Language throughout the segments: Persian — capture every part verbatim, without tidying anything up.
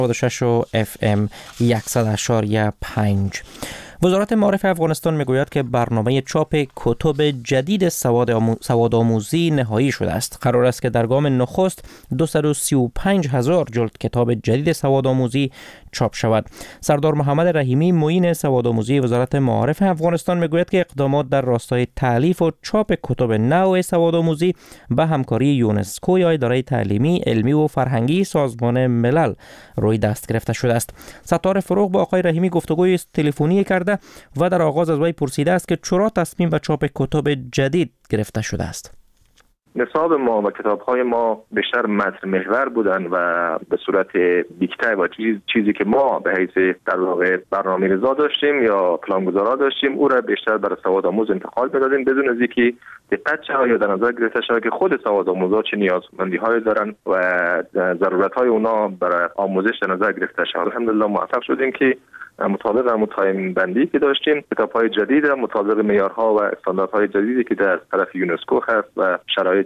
نود و شش و اف ام صد و یک و پنج. وزارت معارف افغانستان میگوید که برنامه چاپ کتب جدید سواد, آمو... سواد آموزی نهایی شده است. قرار است که در گام نخست دویست و سی و پنج هزار جلد کتاب جدید سواد آموزی چاپ شود. سردار محمد رحیمی معین سواد آموزی وزارت معارف افغانستان میگوید که اقدامات در راستای تالیف و چاپ کتب نو سواد آموزی به همکاری یونسکو یا اداره تعلیمی، علمی و فرهنگی سازمان ملل روی دست گرفته شده است. ستار فروغ با آقای رحیمی گفتگوی تلفنی کرده و در آغاز از وی پرسیده است که چرا تصمیم به چاپ کتب جدید گرفته شده است. نصاب ما و کتاب‌های ما بیشتر متن محور بودن و به صورت دیکته و چیز چیزی که ما به حیث در واقع برنامه‌ریزا داشتیم یا پلانگذارا داشتیم او را بیشتر برای سواد آموز انتقال بدادیم بدون از اینکه دقت شود یا در نظر گرفته شود که خود سواد آموزا چه نیازمندی‌هایی دارن و ضرورت‌های اونا برای آموزش در نظر گرفته شود. الحمدلله موفق شدیم که مطابق متایم بندی که داشتیم کتاب‌های جدید مطابق معیارها و استانداردهای جدیدی که در طرف یونسکو هست و شرایط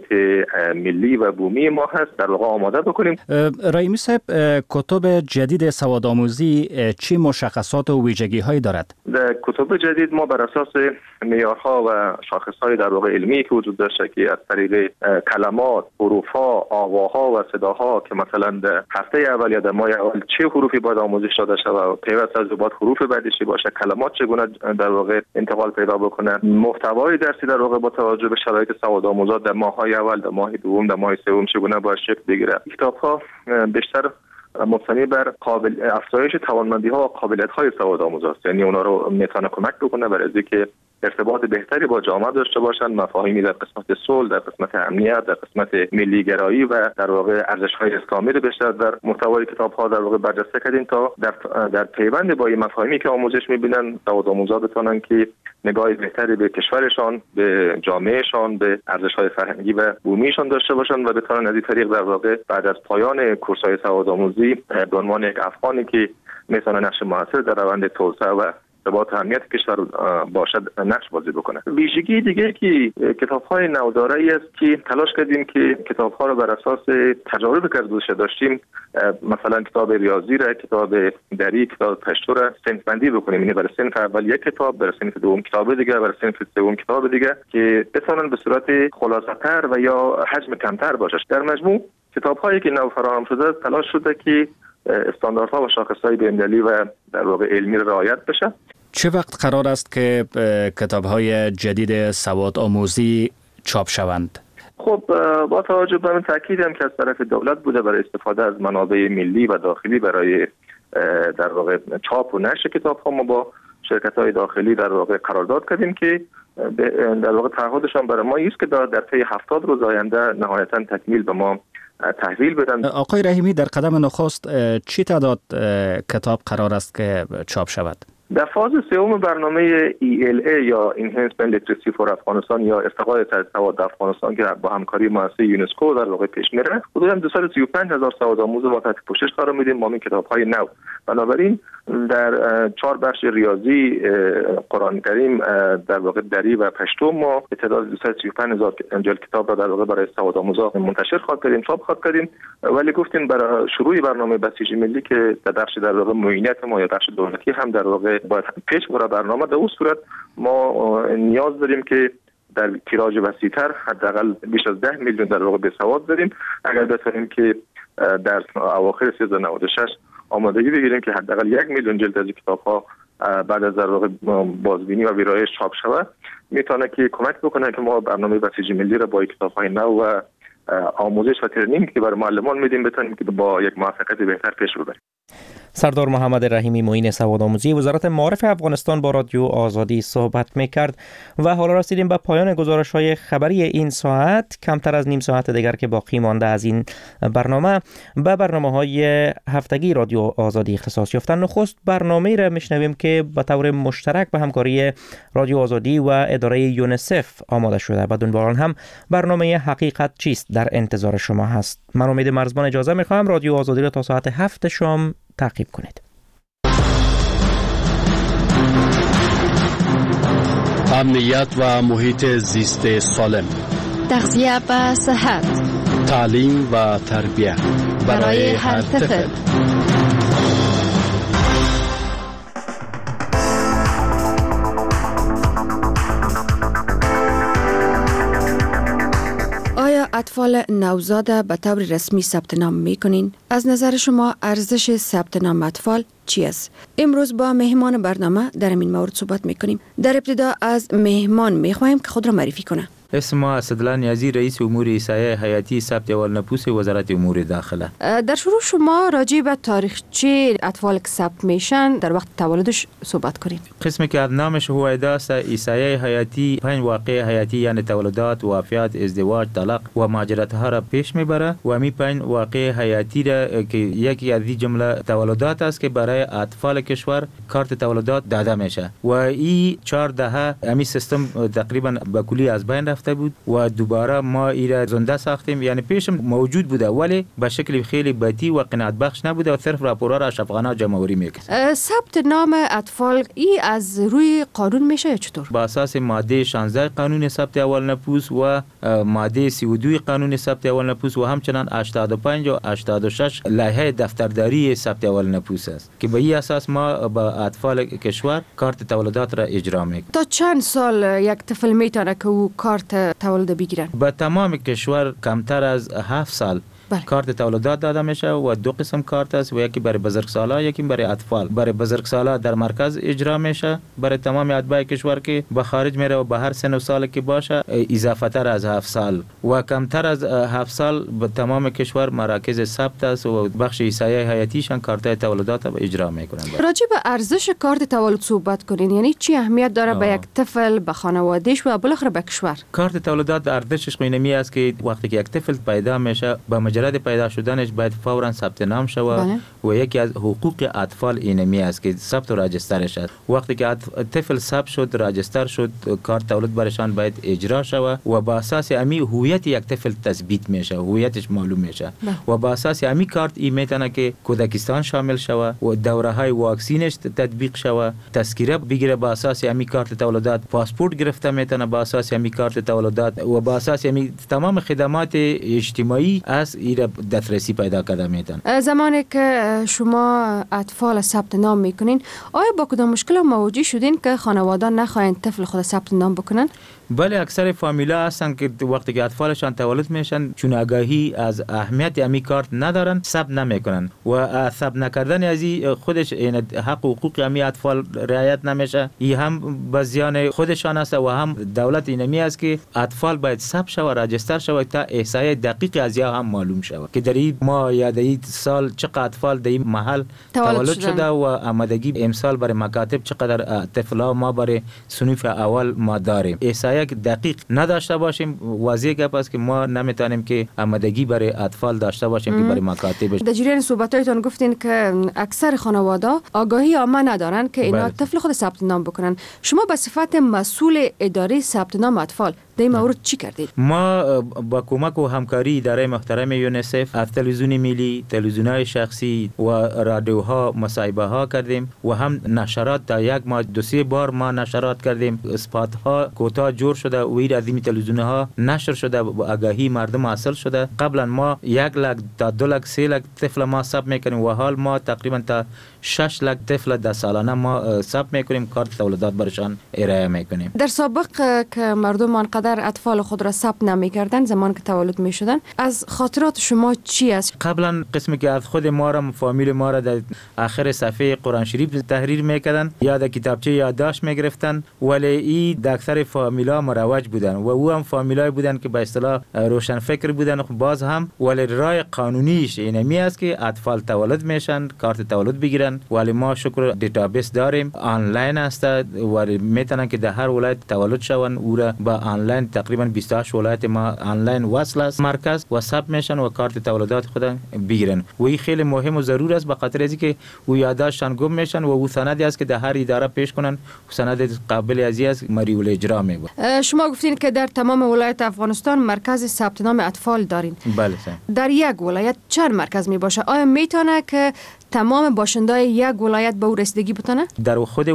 ملی و بومی ما هست در واقع آماده بکنیم. رحیمی صاحب، کتب جدید سواد آموزی چی مشخصات و ویژگی‌هایی دارد؟ در کتب جدید ما بر اساس معیارها و شاخص‌های در واقع علمی که وجود داشته که از طریق کلمات، حروف‌ها، آواها و صداها که مثلا در هفته اول یا در ماه اول چه حروفی باید آموزش داده شود و پیوسته از باید حروف بعدی باشه، کلمات چگونه در واقع انتقال پیدا بکنه، محتوای درسی در واقع با توجه به شرایط سواد آموزا در ماه‌های اول، در ماه دوم، در ماه سوم چگونه باید شکل بگیره. کتاب‌ها بیشتر مبتنی بر قابل افزایش توانمندی‌ها و قابلیت‌های سواد آموزاست، یعنی اونا رو میتونه کمک بکنه برای اینکه ارتباط بهتری با جامعه داشته باشند، مفاهیمی در قسمت صلح، در قسمت امنیت، در قسمت ملی گرایی و در واقع ارزش‌های اسلامی رو بیشتر در محتوای کتاب‌ها در واقع برجسته کردیم تا در در پیوند با این مفاهیمی که آموزش می‌بینن سواد آموزا بتونن که نگاه بهتری به کشورشان، به جامعهشان، به ارزش‌های فرهنگی و بومیشان داشته باشند و بتونن از این طریق در واقع بعد از پایان کورس‌های سواد آموزی به عنوان یک افغانی که میتونه نقش موثر در روند توسعه و ثبات امنیت کشور باشد نقش بازی بکنه. ویژگی دیگه که کتاب‌های نو داره است که تلاش کردیم که کتاب‌ها رو بر اساس تجارب که گذشته داشتیم، مثلا کتاب ریاضی را، کتاب دری، کتاب پشتو را صنف بندی بکنیم، یعنی برای صنف اول یک کتاب، برای صنف دوم کتاب دیگه، برای صنف سوم کتاب دیگه که بتونن به صورت خلاصه‌تر و یا حجم کمتر باشه. در مجموع کتاب‌هایی که نو فراهم شده تلاش شده که استانداردها و شاخص‌های بین‌المللی و در واقع علمی رعایت بشه. چه وقت قرار است که کتاب‌های جدید سواد آموزی چاپ شوند؟ خب با توجه به این تاکیدم که از طرف دولت بوده برای استفاده از منابع ملی و داخلی برای در واقع چاپ و نشر کتاب‌ها، ما با شرکت‌های داخلی در واقع قرارداد کردیم که در واقع تعهدشان برای ما است که در طی هفتاد روز آینده نهایتاً تکمیل به ما تحویل بدن. آقای رحیمی، در قدم نخست چی تعداد کتاب قرار است که چاپ شود؟ در فاز سوم برنامه ای ال ای یا Enhancement Literacy for افغانستان یا ارتقای سواد افغانستان که با همکاری مؤسسه یونسکو در واقع پیش میره، حدوداً دویست و سی و پنج هزار سواد آموز رو تحت پوشش قرار میدیم با این کتاب‌های نو. بنابراین در چهار بخش ریاضی، قرآن کریم، در واقع دری و پشتو ما تعداد دویست و سی و پنج هزار جلد کتاب را در واقع برای سواد آموزا منتشر خواهد کردیم، چاپ خواهد کردیم. ولی گفتیم برای شروع برنامه بسیج ملی که در بخش در واقع معینت ما یا بخش دولتی هم در واقع باید پیش بره برنامه، در اون صورت ما نیاز داریم که در تیراژ وسیع‌تر حداقل بیش از ده میلیون در واقع بسواد داریم. اگر بتونیم که در اواخر سیزده نود و شش آمادگی بگیریم که حداقل یک میلیون جلد از کتاب‌ها بعد از در واقع بازبینی و ویرایش چاپ شود، میتونه که کمک بکنه که ما برنامه بسیج ملی را با کتاب‌های نو و آموزش و ترنینگ که برای معلمان میدیم بتونیم که با یک موفقیت بهتر پیش ببریم. سردار محمد رحیمی معین سواد آموزی وزارت معارف افغانستان با رادیو آزادی صحبت میکرد و حالا رسیدیم به پایان گزارش‌های خبری این ساعت. کمتر از نیم ساعت دیگر که باقی مانده از این برنامه به برنامه‌های هفتگی رادیو آزادی اختصاص یافتن. نخست برنامه‌ای را میشنویم که به طور مشترک به همکاری رادیو آزادی و اداره یونسف آماده شده. بدون باران هم برنامه حقیقت چیست در انتظار شما هست. من امید مرزبان اجازه میخوام رادیو آزادی را تا ساعت هفت شام تعقیب کنید. امنیت و محیط زیست سالم، تغذیه و صحت، تعلیم و تربیت برای هر طفل. اطفال نوزاد به طور رسمی ثبت نام میکنین. از نظر شما ارزش ثبت نام اطفال چی است؟ امروز با مهمان برنامه در این مورد صحبت میکنیم. در ابتدا از مهمان میخواهیم که خود را معرفی کنه. اسم ما اسدالله نیازی، رئیس امور ایسایه حیاتی ثبت اول نپوس وزارت امور داخله. در شروع شما راجع به تاریخچه اطفال که ثبت میشن در وقت تولدش صحبت کنیم. قسمی که نامش هویدا است ایسایه حیاتی پنج واقع حیاتی یعنی تولدات، وفات، ازدواج، طلاق و مهاجرت ها را پیش میبره و می پنج واقع حیاتی را که یکی از این جمله تولدات است که برای اطفال کشور کارت تولدات داده میشه و این چهار دهه امی سیستم تقریبا به کلی از بین رفته بود و دوباره ما ایره زنده ساختیم. یعنی پیشم موجود بوده ولی به شکل خیلی بدی و قناعت بخش نبوده و صرف راپورها را اشرافخانه جمع‌آوری میکنه. ثبت نام اطفال ای از روی قانون میشه یا چطور؟ با اساس ماده شانزده قانون ثبت اول نپوس و ماده سی و دو قانون ثبت اول نپوس و همچنان هشتاد و پنج و هشتاد و شش لایحه دفترداری ثبت اول نپوس است که به این اساس ما با اطفال کشور کارت تولدات را اجرا میکنیم. تا چند سال یک طفل میتونه که او کارت تولد بگیرن؟ به تمام کشور کمتر از هفت سال بله. کارت تولدات داده میشه و دو قسم کارت است و یکی برای بزرگسالا یکی برای اطفال. برای بزرگسالا در مرکز اجرا میشه برای تمام اتباع کشور که به خارج میره و به هر سن و سال که باشه اضافه تر از هفت سال و کمتر از هفت سال به تمام کشور مراکز ثبت است و بخش ایسایه حیاتیشان کارت تولدات را اجرا میکنن. راجع به ارزش کارت تولد صحبت کنین، یعنی چی اهمیت داره آه. به یک طفل، به خانواده‌اش و بالاخره به کشور؟ کارت تولدات ارزشش اینمی است که وقتی که یک طفل پیدا میشه به مجرد پیدا شدنش باید فوراً ثبت نام شود و یکی از حقوق اطفال اینمی است که ثبت و راجسترش است. وقتی که طفل ثبت شد راجستر شد کارت تولد برشان باید اجرا شود و با اساس امی هویت یک طفل تثبیت میشه، هویتش معلوم میشه و با اساس امی کارت ای میتونه که کودکستان شامل شود و دوره های واکسینش تطبیق شود، تذکره بگیره با اساس امی کارت تولدات، پاسپورت گرفته میتونه با اساس امی کارت تولدات و با اساس امی تمام خدمات اجتماعی از ایره دسترسی پیدا کرده میتن. زمانی که شما اطفال ثبت نام میکنین آیا با کدام مشکل مواجه شدین که خانواده نخواهند طفل خود ثبت نام بکنن؟ بله اکثر فامیلا هستن که وقتی که اطفالشان تولد میشن چون آگاهی از اهمیت امی کارت ندارن ثبت نمیکنن و ثبت نکردن از خودش این حق و حقوق امی اطفال رعایت نمیشه. این هم به زیان خودشان است و هم دولت اینمی است که اطفال باید ثبت شود، راجستر شود تا احصایه دقیق از یا هم معلوم شود که در این ما یا در این سال چقدر اطفال در این محل تولد, تولد شده و آمادگی امسال برای مکاتب چقدر طفلا ما برای صنوف اول ما داریم. احصایه یک دقیق نداشته باشیم واضح گپ است که ما نمیتونیم که آمادگی برای اطفال داشته باشیم ام. که برای مکاتب. در جریان صحبتایتان گفتین که اکثر خانواده آگاهی عامه ندارن که اینا طفل خود ثبت نام بکنن. شما به صفت مسئول اداره ثبت نام اطفال در این مورد چی کردید؟ ما با کمک و همکاری اداره محترم یونیسف از تلویزیون ملی، تلویزیون‌های شخصی و رادیوها مصاحبه ها کردیم و هم نشرات تا یک ماه دو سه بار ما نشرات کردیم. اسپات ها کوتاه جور شده و این از این تلویزیون‌ها نشر شده و آگاهی مردم حاصل شده. قبلا ما یک لک تا دو لک سه لک طفل ما ثبت میکنیم و حال ما تقریبا تا شش لک طفل در سالانه ما ثبت میکنیم، کارت تولدات برشان ارائه میکنیم. در سابق که مردم آنقدر اطفال خود را ثبت نمیکردن زمان که تولد میشدن، از خاطرات شما چی است؟ قبلا قسمی که از خود ما را فامیل ما را در آخر صفحه قرآن شریف تحریر میکردن یا در کتابچه یادداشت میگرفتن ولی این در اکثر فامیلا مروج بودن و او هم فامیلای بودن که به اصطلاح روشن فکر بودن. باز هم ولی رای قانونیش اینمی است که اطفال تولد میشن کارت تولد بگیرن ولی ما شکر دیتابیس داریم آنلاین است ولی میتونن که در هر ولایت تولد شون او را با آنلاین تقریبا بیست و هشت ولایت ما آنلاین وصل است مرکز و ثبت میشن و کارت تولدات خود بگیرن و این خیلی مهم و ضرور است به خاطر اینکه او یادداشتشان گم میشن و او سندی است که در هر اداره پیش کنن سند قابل ازی است مریول اجرا میگه. شما گفتین که در تمام ولایت افغانستان مرکز ثبت نام اطفال دارین. بله سه. در یک ولایت چند مرکز می باشه؟ آیا میتونه که تمام باشندای یک ولایت به او رسیدگی بتونه؟ در خود ولایت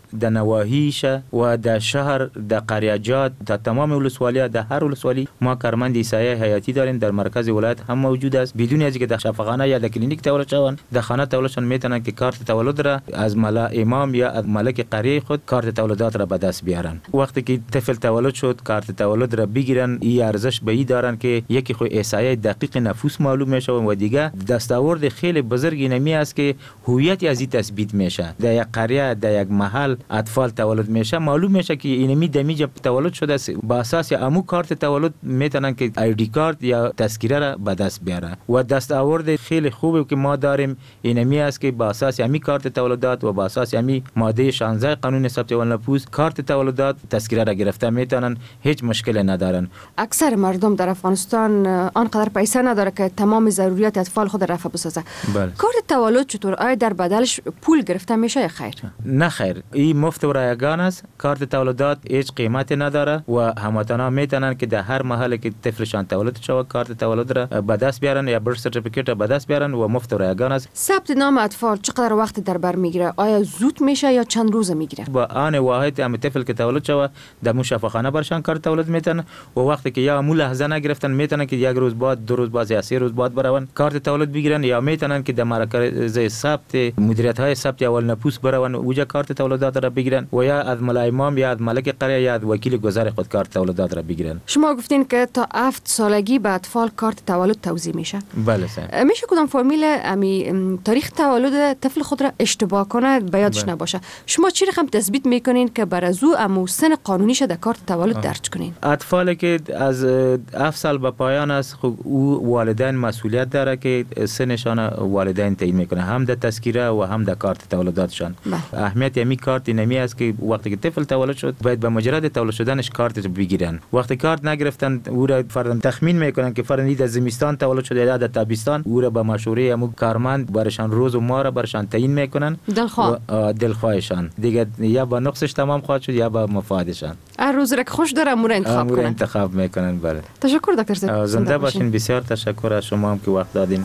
در نواحیش و در شهر، در قریاجات، در تمام ولسوالی‌ها، در هر ولسوالی ما کارمند ایسای حیاتی داریم. در مرکز ولایت هم موجود است. بدون از اینکه در شفاخانه یا در کلینیک تولد شوند، در خانه تولدشان میتونن که کارت تولد را از ملا امام یا از ملک قریه خود کارت تولدات را به دست بیارن. وقتی که طفل تولد شد کارت تولد را بگیرن، این ارزش به این دارن که یکی خو ایسای دقیق نفوس معلوم میشه و دیگه دستاورد خیلی بزرگی نمی است که هویت از این تثبیت میشه. در یک قریه، در یک محل اطفال تولد میشه، معلوم میشه که اینمی دمیج تولد شده است. با اساس امو کارت تولد میتونن که آی دی کارت یا تذکره را به دست بیارن و دستاورد خیلی خوبی که ما داریم اینمی است که با اساس امی کارت تولدات و با اساس امی ماده شانزده قانون ثبت اول نفوس کارت تولدات تذکره را گرفته میتونن، هیچ مشکلی ندارن. اکثر مردم در افغانستان آنقدر پیسه نداره که تمام ضروریات اطفال خود رفع بسازه. بله. کارت تولد چطور؟ آیا در بدلش پول گرفته میشه یا خیر؟ نه خیر، این مفت و رایگان است. کارت تولدات هیچ قیمتی نداره و هموطنان میتونن که در هر محله که طفلشان تولد شود کارت تولد را به دست بیارن یا برث سرتیفیکیت را به دست بیارن و مفت و رایگان است. ثبت نام اطفال چقدر وقت در بر میگیره؟ آیا زود میشه یا چند روز میگیره؟ با آن واحد هم طفل که تولد شود در مو شفاخانه برشان کارت تولد میتن و وقتی که یا مو لحظه نگرفتن میتونن که یک روز بعد، دو روز بعد یا سه روز بعد برون کارت تولد بگیرن یا میتونن که در مرکز ثبت مدیریت های ثبت اول نفوس برون اوجا کارت تولدات را بگیرن و یا از ملا امام یا از ملک قریه یا از وکیل گذر خود کارت تولدات را بگیرن. شما گفتین که تا هفت سالگی به اطفال کارت تولد توزیع میشه. بله سر. میشه کدام فرمیل امی تاریخ تولد طفل خود را اشتباه کنه به یادش بله. نباشه. شما چی رقم تثبیت میکنین که بر از او امو سن قانونیش در کارت تولد درج کنین؟ اطفالی که از هفت سال به پایان است خب او والدین مسئولیت داره که سنشان والدین تعیین میکنه، هم در تذکره و هم در کارت تولداتشان. بله. اهمیت همین کارت اینمی است که وقتی که طفل تولد شد باید به مجرد تولد شدنش کارت بگیرن. وقتی کارت نگرفتن او را فرضاً تخمین میکنن که فرضاً در زمستان تولد شده یا در تابستان، او را به مشوره همون کارمند برشان روز و ماه را برشان تعیین میکنن. دلخواه دلخواهشان دیگه یا با نقصش تمام خواهد شد یا با مفادشان. هر روز را که خوش داره امور انتخاب کنن. انتخاب میکنن. بله. تشکر دکتر صاحب. زنده باشین. بسیار تشکر از شما هم که وقت دادین.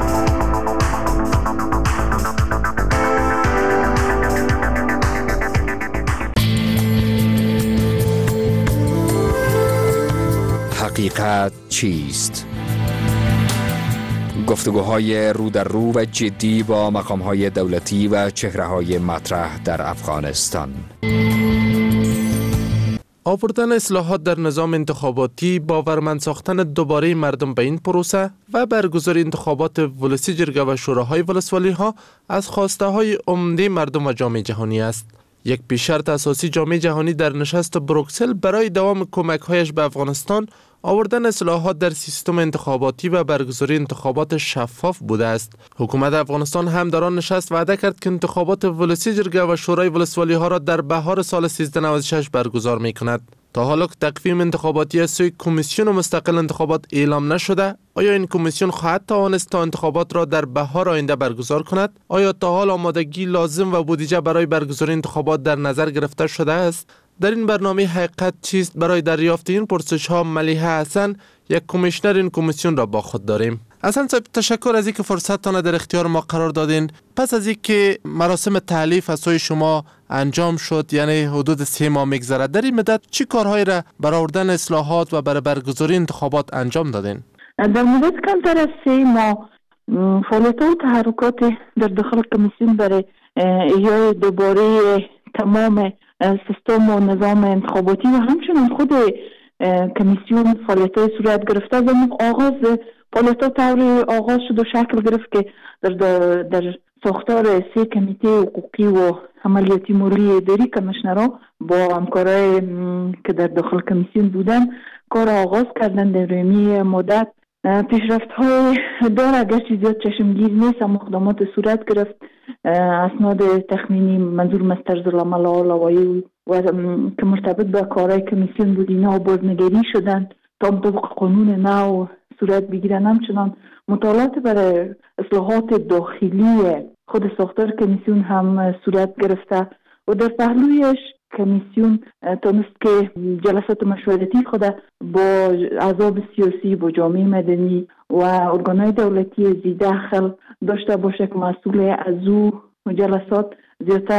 حقیقت چیست؟ گفتگوهای رو در رو و جدی با مقام‌های دولتی و چهره‌های مطرح در افغانستان. آوردن اصلاحات در نظام انتخاباتی، باورمند ساختن دوباره مردم به این پروسه و برگزاری انتخابات ولسی جرگه و شوراهای ولسوالی ها از خواسته های عمده مردم و جامعه جهانی است. یک پیش‌شرط اساسی جامعه جهانی در نشست بروکسل برای دوام کمک‌هایش به افغانستان آوردن اصلاحات در سیستم انتخاباتی و برگزاری انتخابات شفاف بوده است. حکومت افغانستان هم در آن نشست وعده کرد که انتخابات ولسی جرگه و شورای ولسوالی ها را در بهار سال سیزده نود و شش برگزار می کند. تا حالا که تقویم انتخاباتی از سوی کمیسیون مستقل انتخابات اعلام نشده، آیا این کمیسیون خواهد توانست تا انتخابات را در بهار آینده برگزار کند؟ آیا تا حال آمادگی لازم و بودجه برای برگزاری انتخابات در نظر گرفته شده است؟ در این برنامه حقیقت چیست برای دریافت این پرسش ها ملیحه حسن، یک کمیشنر این کمیسیون را با خود داریم. حسن صاحب، تشکر از اینکه فرصتتان در اختیار ما قرار دادین. پس از اینکه مراسم تحلیف از سوی شما انجام شد، یعنی حدود سه ماه میگذرد، در این مدت چی کارهایی را برای آوردن اصلاحات و برای برگزاری انتخابات انجام دادین؟ در مدت کمتر از سه ماه فعالیت و تحرکات در داخل کمیسیون برای احیای دوباره تمام سیستم و نظام انتخاباتی و همچنین خود کمیسیون فعالیت‌های صورت گرفته. از آغاز فعالیت‌ها طور آغاز شد و شکل گرفت که در در ساختار سه کمیته حقوقی و عملیاتی مولی اداری کمیشنرها با همکارای که در داخل کمیسیون بودن کار آغاز کردن. در این مدت پیشرفت‌های داره، اگرچه زیاد چشمگیر نیست، اما اقدامات صورت گرفت. اسناد تخمینی منظور مسترز العمل آلوایی و که مرتبط با کارهای کمیسیون بود اینا بازنگری شدن تا مطابق قانون نو صورت بگیرن. همچنان مطالعات برای اصلاحات داخلی خود ساختار کمیسیون هم صورت گرفته و در پهلویش کمیسیون تونست که جلسات مشورتی خود با احزاب سیاسی، با جامعه مدنی و ارگانهای دولتی زی داخل داشته باشه که مسئول از او جلسات زیادتر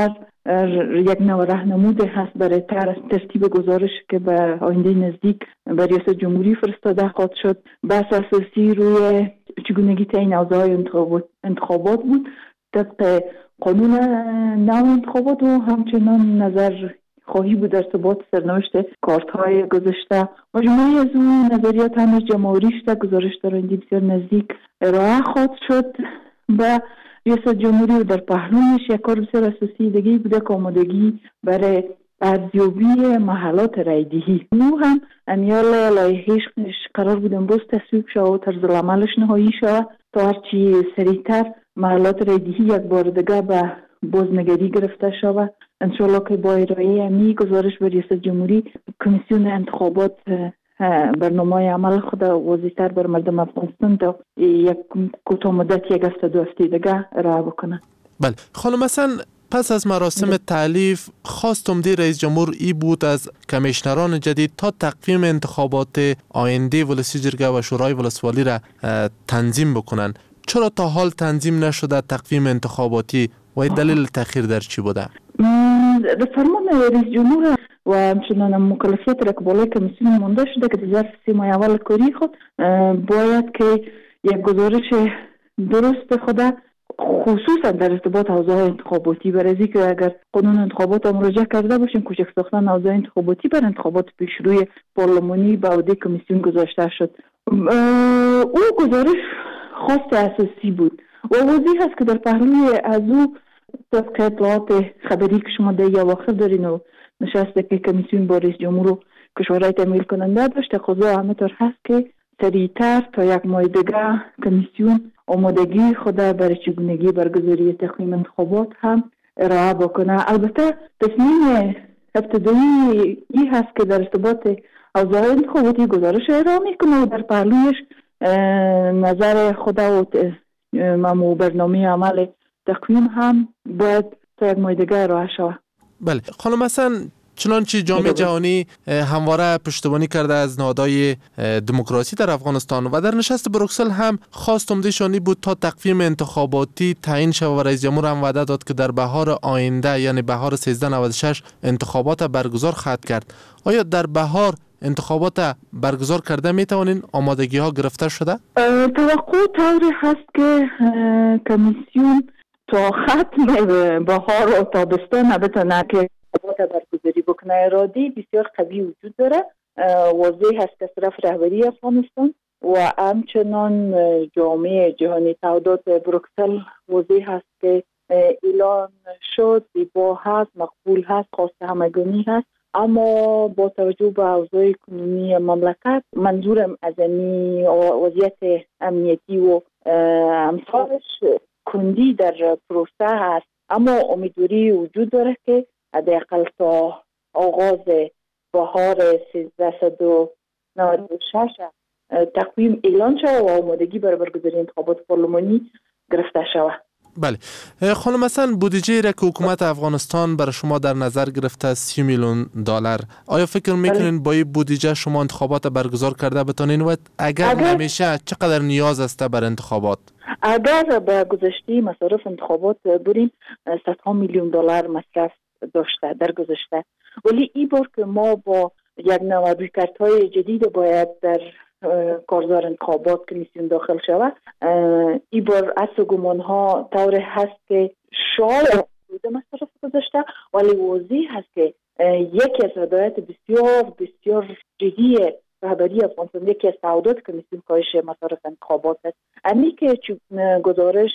یک نوع راهنمود هست برای ترتیب گزارش که به آینده نزدیک به ریاست جمهوری فرستاده خواهد شد. بحث اساسی روی چگونگی تعیین اوضاع انتخابات انتخابات بود طبق قانون نو انتخابات و همچنان نظر خواهی بود در ثبات سرنوشت کارت های گذشته. مجموعی از اون نظریات هم جمهوری شده گزارش در آینده بسیار نزدیک ارائه خواهد شد به ریاست جمهوری و در پهلوش یک کار بسیار اساسی دیگه بوده که آمادگی برای ارزیابی محلات رایدهی. او هم امیال لایحه‌اش قرار بود امروز تصویب شود و طرز العملش نهایی شود تا هرچی سریعتر محلات رایدهی یک بار دیگه به بازنگری گرفته شود. انشالله که با ارائه امی گزارش به ریاست جمهوری کمیسیون انتخابات برنامه عمل خود واضح‌تر بر مردم افغانستان تا یک کوتاه مدت یک هفته دو هفته دیگه ارائه بکنه. بله خانم مثلا پس از مراسم تعلیف خواست عمده رئیس جمهور ای بود از کمیشنران جدید تا تقویم انتخابات آینده ولسی جرگه و شورای ولسوالی را تنظیم بکنن. چرا تا حال تنظیم نشده تقویم انتخاباتی و دلیل تأخیر در چی بوده؟ در فرمان رئیس جمهور و همچنان مکلفیت را که بالای کمیسیون مانده شده که در ظرف سه ماه اول کاری خود باید که یک گزارش درست خود خصوصا در ارتباط اوضاع انتخاباتی برای که اگر قانون انتخابات مراجعه کرده باشیم کوچک ساختن اوضاع انتخاباتی بر انتخابات پیشروی پارلمانی به عهده کمیسیون گذاشته شد. او گزارش خواست اساسی بود و واضح است که در پهلوی از او طبق اطلاعات خبری که شما در اواخر دارین و نشسته که کمیسیون با رئیس جمهور و کشورهای تمویل کننده داشت تقاضا همه طور هست که سریعتر تا یک ماه دیگه کمیسیون آمادگی خود برای چگونگی برگزاری تقویم انتخابات هم ارائه بکنه. البته تصمیم ابتدایی ای هست که در ارتباط اوضاع انتخاباتی گزارش ارائه میکنه و در پهلویش نظر خود و ممو برنامه عمل تقویم هم باید تا یک ماه دیگه ارائه شود. بله خانم مثلا چنانچه جامعه جهانی همواره پشتیبانی کرده از نهادهای دموکراسی در افغانستان و در نشست بروکسل هم خواست عمده شانی بود تا تقویم انتخاباتی تعیین شود و رئیس جمهور هم وعده داد که در بهار آینده یعنی بهار سیزده نود و شش انتخابات برگزار خواهد کرد. آیا در بهار انتخابات برگزار کرده می توانین؟ آمادگی ها گرفته شده؟ توقع طوری هست که کمیسیون تا ختم بهار و تابستان بتونه که انتخابات برگزاری بکنه. اراده بسیار قوی وجود داره. واضح هست که طرف رهبری افغانستان و همچنان جامعه جهانی تعهدات بروکسل واضح هست که اعلان شد زیبا هست، مقبول هست، خواست همگانی هست، اما با توجه به اوضاع کنونی مملکت منظورم از این وضعیت امنیتی و امثالش کندی در پروسه هست، اما امیدواری وجود داره که حداقل تا آغاز بهار سیزده و نود و شش تقویم اعلان شود و آمادگی برای برگزاری انتخابات پارلمانی گرفته شود. بله خانم مثلا بودجه را که حکومت افغانستان برای شما در نظر گرفته سی میلیون دلار، آیا فکر میکنین با این بودجه شما انتخابات برگزار کرده بتونین و اگر, اگر نمیشه چقدر نیاز است بر انتخابات؟ اگر به گذشته مصارف انتخابات بریم صدها میلیون دلار مصرف داشته در گذشته، ولی این بار که ما با یک نوع رویکردهای جدید باید در کارزار انتخابات کمیسیون داخل شود، این بار اصل گمان ها طور هست که شاید بوده مصرف گذاشته، ولی واضح هست که یکی از هدایت بسیار بسیار جدی رهبری افغانستان یکی از تعهدات کمیسیون کاهش مصارف انتخابات است. امی که گزارش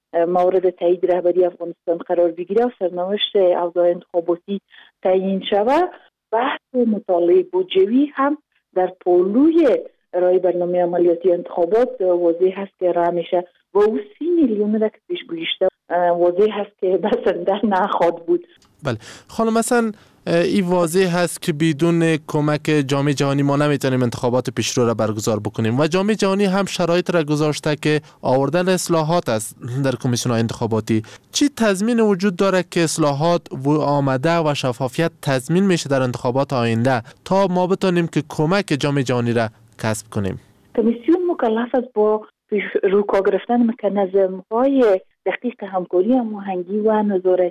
مورد تایید رهبری افغانستان قرار بگیره و سرنوشت اوضاع انتخاباتی تعیین شود، بحث و مطالعه بودجوی هم در پولوی ارائه برنامه عملیاتی انتخابات واضح هست که ارائه میشه و او سی میلیون را که پیش گویشته واضح هست که بسنده نخواهد بود. بله خانم مثلا این واضح هست که بدون کمک جامعه جهانی ما نمیتونیم انتخابات پیشرو را برگزار بکنیم و جامعه جهانی هم شرایط را گذاشته که آوردن اصلاحات است در کمیسیون انتخاباتی. چی تضمین وجود داره که اصلاحات و آمده و شفافیت تضمین میشه در انتخابات آینده تا ما بتونیم که کمک جامعه جهانی را کسب کنیم؟ کمیسیون مکلف است با روکا گرفتن مکانیزم های دقیق همکاری هماهنگی و نظارتی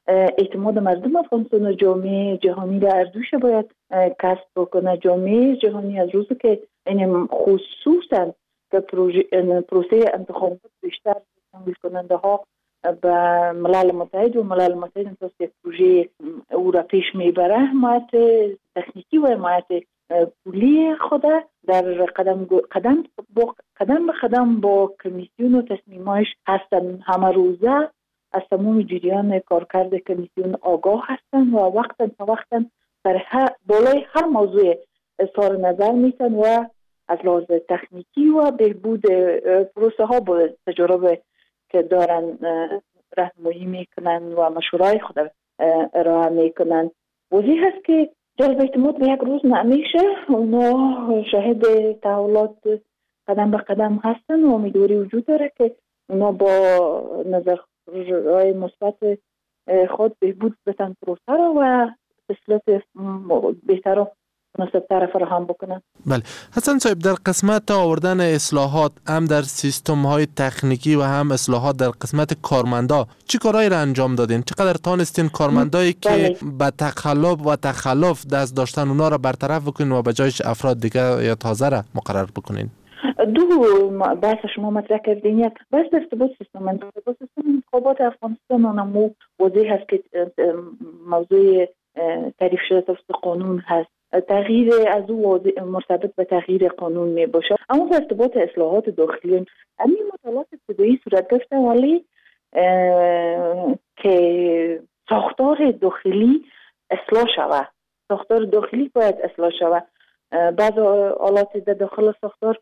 اعتماد مردم افغانستان و جامعه جهانی را ارزش باید کسب بکنه. جامعه جهانی از روزی که این خصوصا که پروسه انتخابات بیشتر تمویل کننده ها به ملل متحد و ملل متحد انتاز یک پروژه او را پیش میبره، حمایت تکنیکی و حمایت پولی خود در قدم قدم با قدم به قدم با کمیسیون و تصمیمایش هستن. همه روزه از تمام جریان کارکرد کمیسیون آگاه هستن و وقتا تا وقتا در بالای هر موضوع اظهار نظر میتن و از لحاظ تکنیکی و بهبود پروسه ها با تجربه که دارن راهنمایی میکنن و مشورای خود ارائه میکنن. واضح هست که جلب اعتماد به یک روز نمیشه. اونا شاهد تحولات قدم به قدم هستن و امیدواری وجود داره که اونا با نظرهای مثبت خود بهبود بتن پروسه را و تسهیلات بهتر و مناسب‌تر فراهم بکنن. بله حسن صاحب، در قسمت آوردن اصلاحات هم در سیستم های تکنیکی و هم اصلاحات در قسمت کارمندا چی کارهایی را انجام دادین؟ چقدر تانستین کارمندایی که به تقلب و تخلف دست داشتن اونا را برطرف بکنین و به جایش افراد دیگه یا تازه را مقرر بکنین؟ دو بحث شما مطرح کردین. یک بحث ارتباط سیستم انتخابات سیستم انتخابات افغانستان اونمو واضح هست که موضوع تعریف شده توسط قانون هست. تغییر از او مرتبط به تغییر قانون می باشه. اما به ارتباط اصلاحات داخلی همین مطالعات ابتدایی صورت گرفته، ولی که ساختار داخلی اصلاح شود. ساختار داخلی باید اصلاح شود. بعض آلات در داخل ساختار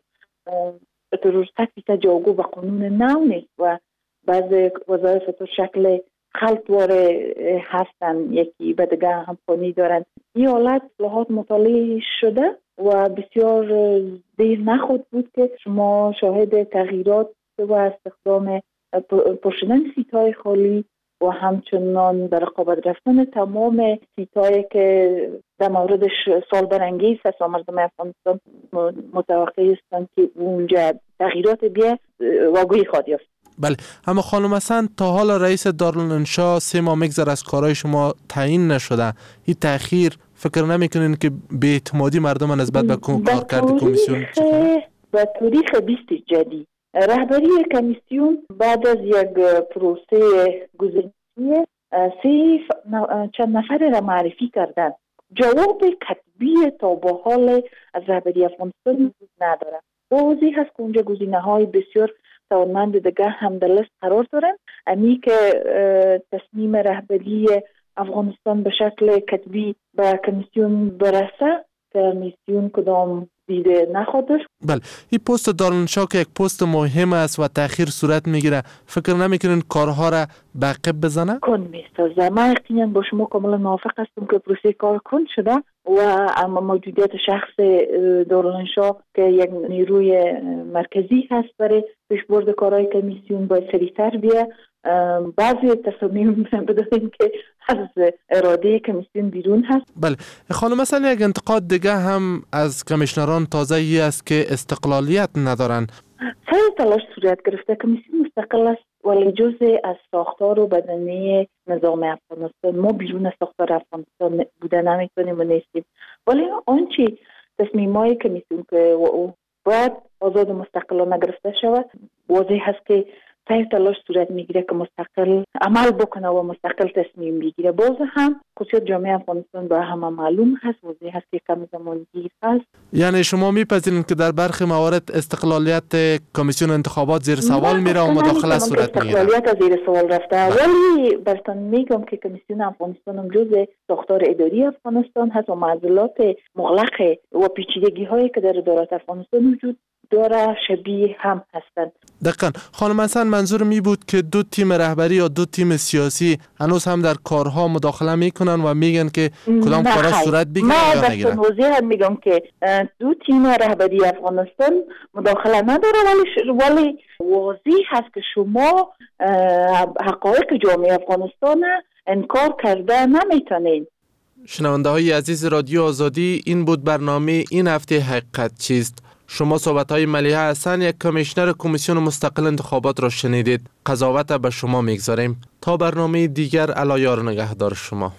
طور تطبیق جاگو به قانون نو نیست و بعض وظایف تو شکل خلطواره هستن، یکی به دیگه همخوانی دارن. این حالت اصلاحات مطالعه شده و بسیار دیر نخود بود که شما شاهد تغییرات و استخدام پرشدن سیت‌های خالی و همچنان در رقابت رفتن تمام سیت‌هایی که در موردش سال برانگیز هست و مردم افغانستان متوقع هستند که اونجا تغییرات بیا واقعی خواهد یافت. بله، اما خانم حسن، تا حالا رئیس دارالانشا سه ماه میگذره از کارهای شما تعیین نشده. این تأخیر فکر نمیکنین که بی‌اعتمادی مردم نسبت به کارکرد کمیسیون به تاریخ بیست جدی رهبری کمیسیون بعد از یک پروسه گزینشی سه چند نفر را معرفی کردن. جواب کتبی تا به حال از رهبری افغانستان وجود نداره. واضح هست که اونجا گزینه‌های بسیار توانمند دیگه هم در لیست قرار دارن. امی که تصمیم رهبری افغانستان به شکل کتبی به کمیسیون برسه، کمیسیون کدام دیده نخواهد داشت. بله، این پست دارالانشا که یک پست مهم است و تأخیر صورت میگیره، فکر نمیکنین کارها را به عقب بزنه؟ کن میستازه. من یقینا با شما کاملا موافق هستم که پروسه کار کن شده و اما موجودیت شخص دارالانشا که یک نیروی مرکزی هست برای پیشبرد کارهای کمیسیون باید سریعتر بیه. بعضی تصامیم بدانیم که از اراده کمیسیون بیرون هست. بله خانم، مثلا یک انتقاد دیگه هم از کمیشنران تازه ای است که استقلالیت ندارن. سعی تلاش صورت گرفته کمیسیون مستقل است ولی جزء از ساختار و بدنه نظام افغانستان. ما بیرون از ساختار افغانستان بوده نمیتونیم و نیستیم، ولی آنچه تصمیمای کمیسیون که باید آزاد و مستقلانه گرفته شود، واضح هست که سعی تلاش صورت میگیره که مستقل عمل بکنه و مستقل تصمیم بگیره. باز هم خصوصیت جامعه افغانستان با همه معلوم هست، واضح هست که کم زمان گیر هست. یعنی شما میپذیرید که در برخی موارد استقلالیت کمیسیون انتخابات زیر سوال میره و مداخله صورت میگیره؟ استقلالیت زیر سوال رفته، ولی براتون میگم که کمیسیون افغانستان هم جزء ساختار اداری افغانستان هست و معضلات مغلق و پیچیدگی هایی که در ادارات افغانستان وجود داره شبیه هم هستند. دقیقاً. خانم حسن، منظور می بود که دو تیم رهبری یا دو تیم سیاسی هنوز هم در کارها مداخله میکنن و میگن که کدام کارها صورت بگیره یا نگیره. من واضح میگم که دو تیم رهبری افغانستان مداخله نداره، ولی ولی واضح هست که شما حقایق جامعه افغانستان انکار کرده نمیتونین. شنونده های عزیز رادیو آزادی، این بود برنامه این هفته حقیقت چیست. شما صحبت‌های ملیحه حسن یک کمیشنر کمیسیون مستقل انتخابات را شنیدید. قضاوت به شما میگذاریم. تا برنامه دیگر، الایار نگهدار شما.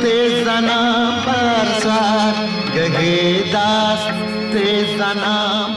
زنم